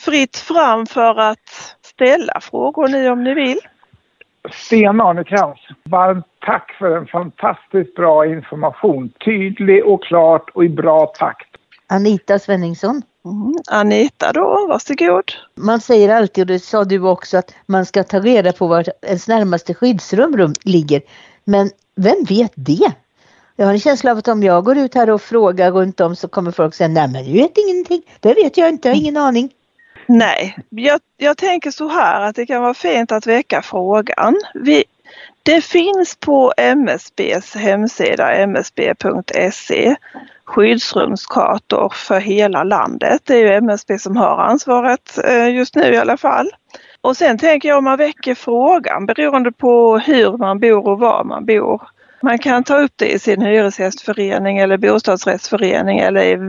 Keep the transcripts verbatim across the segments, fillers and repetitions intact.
fritt fram för att ställa frågor ni om ni vill. Sten Arnekrans, varmt tack för en fantastiskt bra information. Tydlig och klart och i bra takt. Anita Svenningsson. Mm. Anita då, varsågod. Man säger alltid, och det sa du också, att man ska ta reda på var ens närmaste skyddsrum ligger. Men vem vet det? Jag har en känsla av att om jag går ut här och frågar runt om så kommer folk säga, nej men du vet ingenting. Det vet jag inte, jag har ingen aning. Nej, jag, jag tänker så här att det kan vara fint att väcka frågan. Vi, det finns på M S B:s hemsida m s b punkt se skyddsrumskartor för hela landet. Det är ju M S B som har ansvaret just nu i alla fall. Och sen tänker jag om man väcker frågan beroende på hur man bor och var man bor. Man kan ta upp det i sin hyresgästförening eller bostadsrättsförening eller i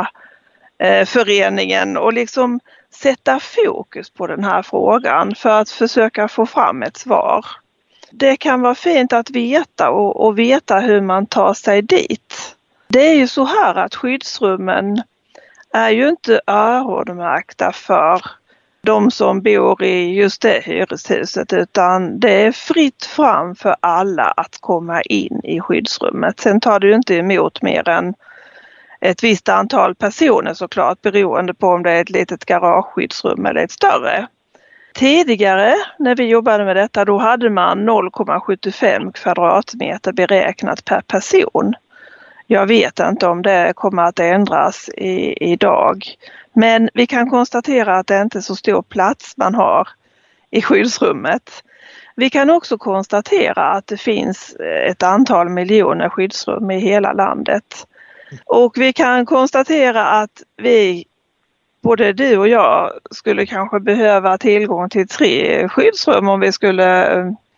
villaföreningen och liksom sätta fokus på den här frågan för att försöka få fram ett svar. Det kan vara fint att veta och, och veta hur man tar sig dit. Det är ju så här att skyddsrummen är ju inte öronmärkta för de som bor i just det hyreshuset, utan det är fritt fram för alla att komma in i skyddsrummet. Sen tar du inte emot mer än ett visst antal personer såklart, beroende på om det är ett litet garageskyddsrum eller ett större. Tidigare när vi jobbade med detta då hade man noll komma sjuttiofem kvadratmeter beräknat per person. Jag vet inte om det kommer att ändras i, idag. Men vi kan konstatera att det inte är så stor plats man har i skyddsrummet. Vi kan också konstatera att det finns ett antal miljoner skyddsrum i hela landet. Och vi kan konstatera att vi, både du och jag, skulle kanske behöva tillgång till tre skyddsrum om vi skulle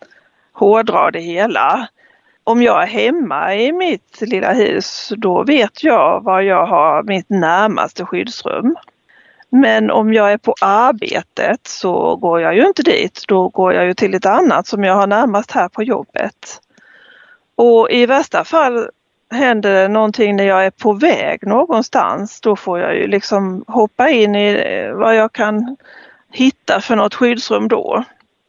hårdra det hela. Om jag är hemma i mitt lilla hus, då vet jag var jag har mitt närmaste skyddsrum. Men om jag är på arbetet så går jag ju inte dit. Då går jag ju till ett annat som jag har närmast här på jobbet. Och i värsta fall händer det någonting när jag är på väg någonstans. Då får jag ju liksom hoppa in i vad jag kan hitta för något skyddsrum då.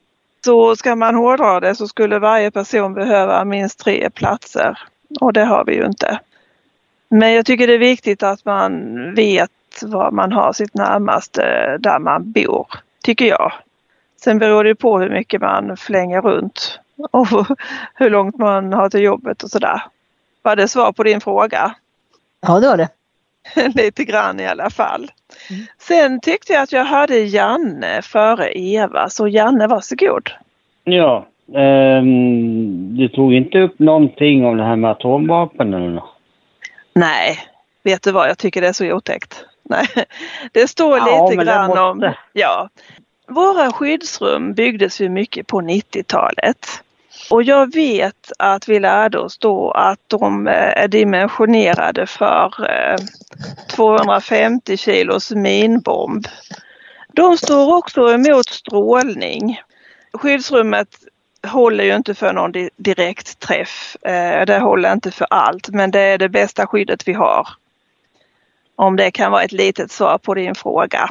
Så ska man hårdra det så skulle varje person behöva minst tre platser. Och det har vi ju inte. Men jag tycker det är viktigt att man vet var man har sitt närmaste där man bor, tycker jag. Sen beror det på hur mycket man flänger runt och hur långt man har till jobbet och sådär. Var det svar på din fråga? Ja, det var det. Lite grann i alla fall. Mm. Sen tyckte jag att jag hörde Janne före Eva, så Janne, varsågod. Ja, eh, du tog inte upp någonting om det här med atomvapen eller? Nej, vet du vad, jag tycker det är så otäckt. Nej, det står ja, lite grann måste... om, ja, våra skyddsrum byggdes ju mycket på nittiotalet. Och jag vet att vi lärde oss då att de är dimensionerade för tvåhundrafemtio kilos minbomb. De står också emot strålning. Skyddsrummet håller ju inte för någon direkt träff. Det håller inte för allt, men det är det bästa skyddet vi har. Om det kan vara ett litet svar på din fråga.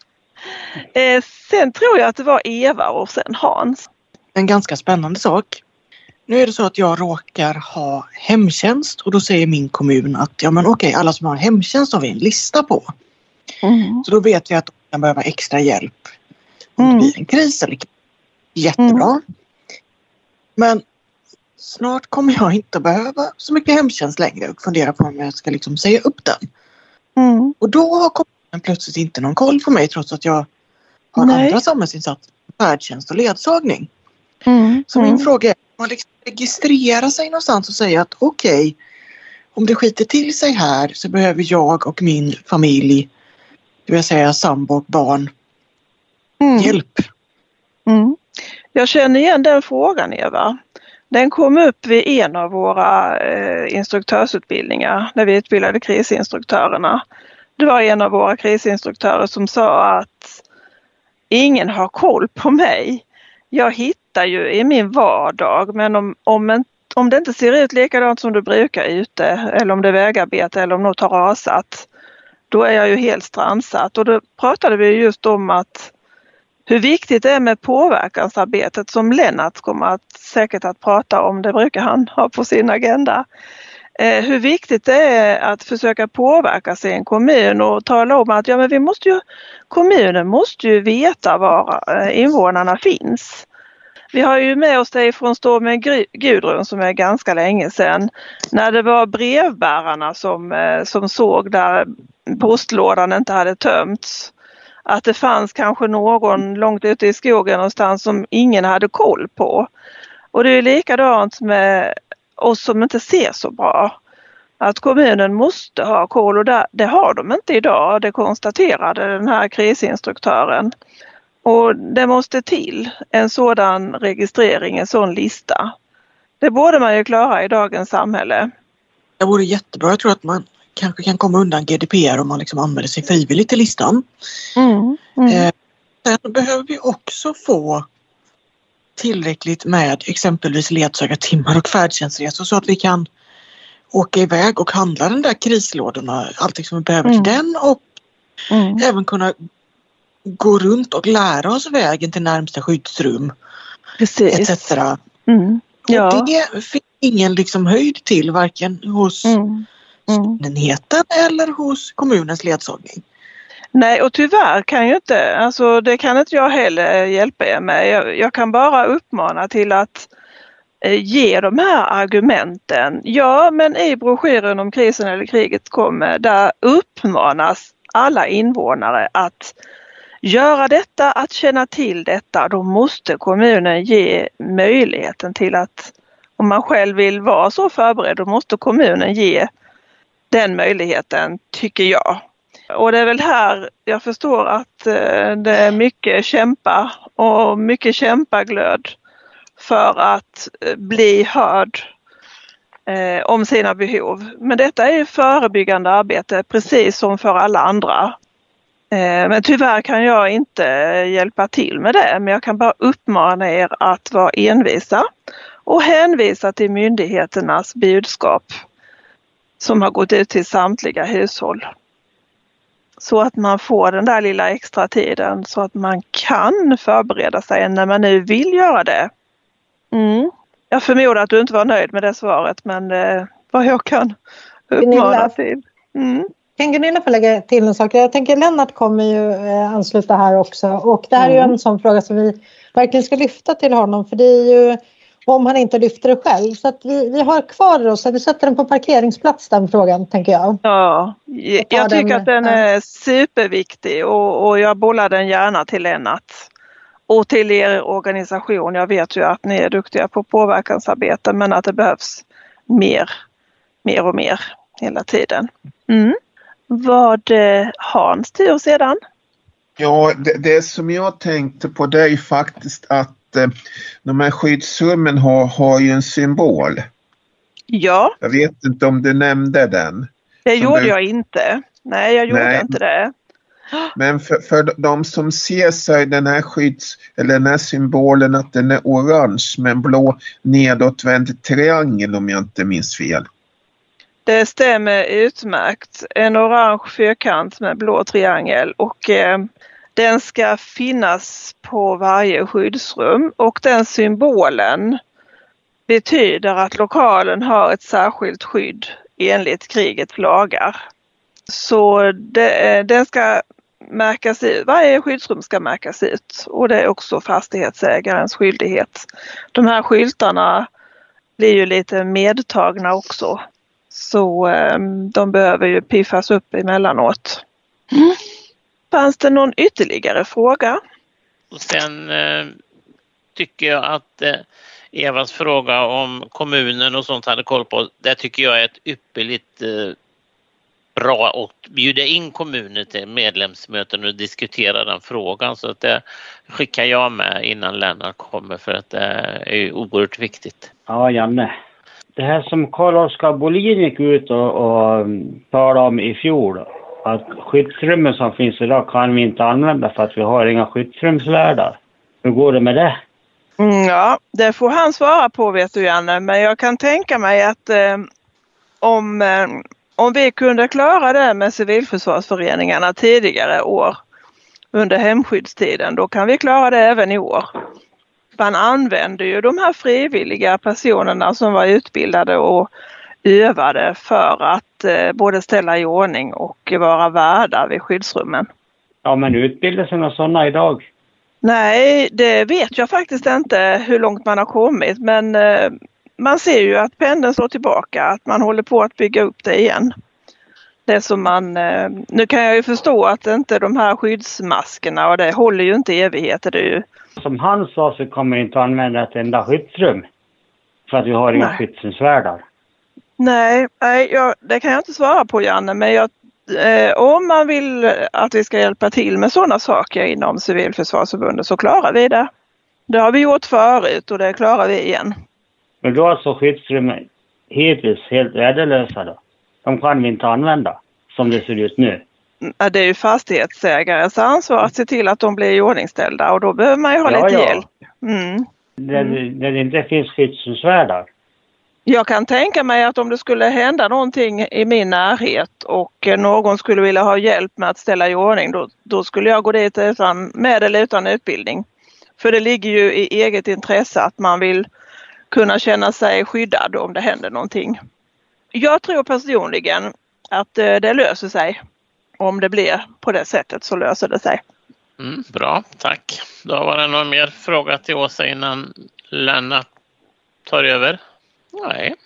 Sen tror jag att det var Eva och sen Hans. En ganska spännande sak. Nu är det så att jag råkar ha hemtjänst och då säger min kommun att ja men okej, alla som har hemtjänst har vi en lista på. Mm. Så då vet vi att de kan behöva extra hjälp om mm. det blir en kris eller jättebra. Mm. Men snart kommer jag inte behöva så mycket hemtjänst längre och fundera på om jag ska liksom säga upp den. Mm. Och då har kommunen plötsligt inte någon koll på mig trots att jag har Nej. andra samhällsinsatser, färdtjänst och ledsagning. Mm. Så min mm. fråga är, man liksom registrera sig någonstans och säga att okej, okay, om det skiter till sig här så behöver jag och min familj, det vill säga sambo och barn, mm. hjälp. Mm. Jag känner igen den frågan, Eva. Den kom upp vid en av våra eh, instruktörsutbildningar när vi utbildade krisinstruktörerna. Det var en av våra krisinstruktörer som sa att ingen har koll på mig. Jag hittar ju i min vardag, men om, om, om det inte ser ut likadant som du brukar ute, eller om det är vägarbete eller om något har rasat, då är jag ju helt strandsatt. Och då pratade vi just om att hur viktigt det är med påverkansarbetet som Lennart kommer att säkert att prata om. Det brukar han ha på sin agenda. Eh, hur viktigt det är att försöka påverka sin kommun och tala om att ja, men vi måste ju, kommunen måste ju veta var invånarna finns. Vi har ju med oss det från Stormen Gudrun som är ganska länge sedan. När det var brevbärarna som, som såg där postlådan inte hade tömts. Att det fanns kanske någon långt ute i skogen någonstans som ingen hade koll på. Och det är likadant med oss som inte ser så bra. Att kommunen måste ha koll och det, det har de inte idag. Det konstaterade den här krisinstruktören. Och det måste till en sådan registrering, en sån lista. Det borde man ju klara i dagens samhälle. Det vore jättebra. Jag tror att man kanske kan komma undan G D P R om man liksom använder sig frivilligt till listan. Mm, mm. Eh, sen behöver vi också få tillräckligt med exempelvis ledsögartimmar och färdtjänstresor så att vi kan åka iväg och handla den där krislådorna, allting som vi behöver mm. till den och mm. även kunna gå runt och lära oss vägen till närmsta skyddsrum. Precis. et cetera. Mm. Ja. Och det finns ingen liksom höjd till varken hos mm. Mm. enheten eller hos kommunens ledsagning. Nej, och tyvärr kan ju inte, alltså det kan inte jag heller hjälpa er med. Jag, jag kan bara uppmana till att eh, ge de här argumenten. Ja, men i broschyren om krisen eller kriget kommer, där uppmanas alla invånare att göra detta, att känna till detta. Då måste kommunen ge möjligheten till att, om man själv vill vara så förberedd, då måste kommunen ge den möjligheten, tycker jag. Och det är väl här jag förstår att eh, det är mycket kämpa och mycket kämpaglöd för att eh, bli hörd eh, om sina behov. Men detta är ju förebyggande arbete precis som för alla andra. Eh, men tyvärr kan jag inte hjälpa till med det, men jag kan bara uppmana er att vara envisa och hänvisa till myndigheternas budskap som har gått ut till samtliga hushåll. Så att man får den där lilla extra tiden så att man kan förbereda sig när man nu vill göra det. Mm. Jag förmodar att du inte var nöjd med det svaret, men eh, vad jag kan uppmana till. Mm. Kan Gunilla få lägga till en sak? Jag tänker Lennart kommer ju eh, ansluta här också. Och det här mm. är ju en sån fråga som vi verkligen ska lyfta till honom. För det är ju om han inte lyfter det själv. Så att vi, vi har kvar oss. Vi sätter den på parkeringsplats, den frågan, tänker jag. Ja, jag, jag tycker den, att den är superviktig. Och, och jag bollar den gärna till Lennart. Och till er organisation. Jag vet ju att ni är duktiga på påverkansarbete. Men att det behövs mer, mer och mer hela tiden. Mm. Vad eh, Hans tur sedan? Ja, det, det som jag tänkte på det är ju faktiskt att eh, de här skyddsrummen har, har ju en symbol. Ja. Jag vet inte om du nämnde den. Det gjorde du... jag inte. Nej, jag gjorde Nej. inte det. Men för, för de som ser sig den här skydds eller den här symbolen att den är orange med en blå nedåtvänd triangel om jag inte minns fel. Det stämmer utmärkt. En orange fyrkant med blå triangel och eh, den ska finnas på varje skyddsrum och den symbolen betyder att lokalen har ett särskilt skydd enligt krigets lagar. Så det, den ska märkas ut, varje skyddsrum ska märkas ut och det är också fastighetsägarens skyldighet. De här skyltarna blir ju lite medtagna också. Så eh, de behöver ju piffas upp emellanåt. Mm. Fanns det någon ytterligare fråga? Och sen eh, tycker jag att eh, Evas fråga om kommunen och sånt hade koll på. Det tycker jag är ett ypperligt eh, bra att bjuda in kommunen till medlemsmöten och diskutera den frågan. Så att det skickar jag med innan Lennart kommer för att det är oerhört viktigt. Ja, Janne. Det här som Carl-Oskar Bolin gick ut och, och talade om i fjol, att skyddsrummen som finns idag kan vi inte använda för att vi har inga skyddsrumsvärdar. Hur går det med det? Mm, ja, det får han svara på vet du Janne, men jag kan tänka mig att eh, om, eh, om vi kunde klara det med civilförsvarsföreningarna tidigare år under hemskyddstiden, då kan vi klara det även i år. Man använder ju de här frivilliga personerna som var utbildade och övade för att eh, både ställa i ordning och vara värdar vid skyddsrummen. Ja, men utbildas några sådana idag? Nej, det vet jag faktiskt inte hur långt man har kommit, men eh, man ser ju att pendeln slår tillbaka, att man håller på att bygga upp det igen. Det som man, eh, nu kan jag ju förstå att inte de här skyddsmaskerna, och det håller ju inte i evigheter, det är ju. Som han sa så kommer inte använda ett enda skyddsrum för att vi har inga skyddsrumsvärdar. Nej, nej jag, det kan jag inte svara på, Janne, men jag, eh, om man vill att vi ska hjälpa till med sådana saker inom Civilförsvarsförbundet så klarar vi det. Det har vi gjort förut och det klarar vi igen. Men då är alltså skyddsrummen hittills helt värdelösa då? De kan vi inte använda som det ser ut nu. Det är ju fastighetsägares ansvar att se till att de blir iordningställda och då behöver man ju ha ja, lite ja. hjälp. Mm. Där, där det inte finns skyddsrumsvärdar. Jag kan tänka mig att om det skulle hända någonting i min närhet och någon skulle vilja ha hjälp med att ställa i ordning, då, då skulle jag gå dit utan, med eller utan utbildning. För det ligger ju i eget intresse att man vill kunna känna sig skyddad om det händer någonting. Jag tror personligen att det löser sig. Om det blir på det sättet så löser det sig. Mm, bra, tack. Då var det någon mer fråga till Åsa innan Lennart tar över? Nej.